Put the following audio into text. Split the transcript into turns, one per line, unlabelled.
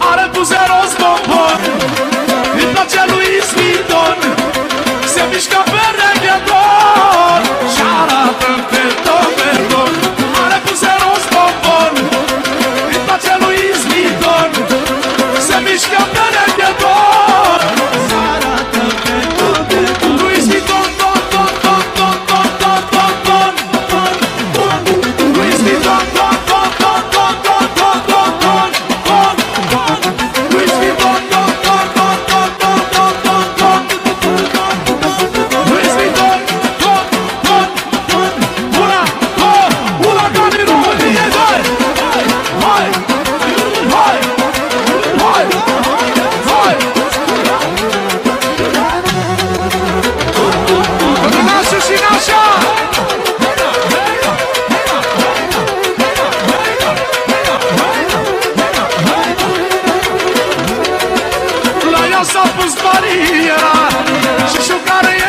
are buzeros bombon. Îi place lui Vuitton, se mișcă pe reggaeton și arată pe domenion. Are buzeros bombon, îi place lui Vuitton, se mișcă pe reggaeton și arată pe domenion. Lui Vuitton, ton, ton, ton, ton, ton, ton, ton, ton, ton, ton. Lui Vuitton, ton, ton, ton, ton, ton, ton, ton, ton, ton, ton. Lui Vuitton, ton, ton, ton, ton, ton, ton, ton, ton, ton. Lui Vuitton, ton, ton, ton. Una ca din România, dai! Hai! Hai! Hai! Hai! Până nașă și nașa! La ea s-a pus bariera și știu care e